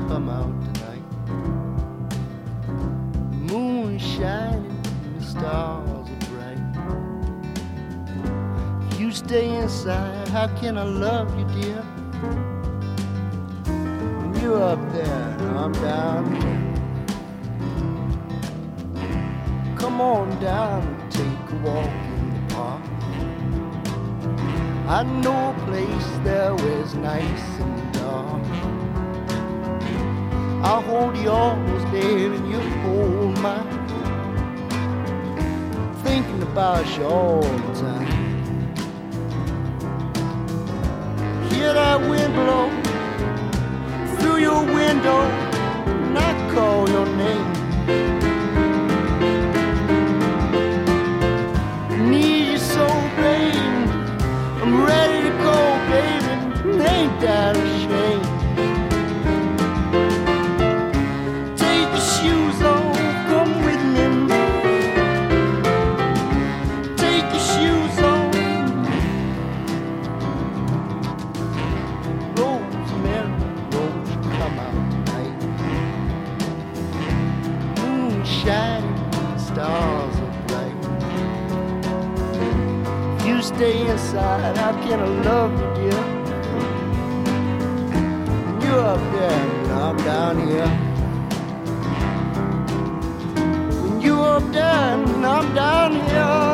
come out tonight. Moon shining, the stars are bright. If you stay inside, how can I love you, dear? You're up there, and I'm down here. Come on down and take a walk in the park. I know a place there where it's nice and dark. I'll hold yours, babe, and you hold mine. Thinking about you all the time. Hear that wind blow through your window, and I call your name. Need you so, babe. I'm ready to go, baby. Ain't that a shame? Take your shoes off, come with me. Take your shoes off. Rosemary, Rose, come out tonight. Moon shining, stars are bright. You stay inside, how can I love you, dear? You're up there, and I'm down here. You're up there, and I'm down here.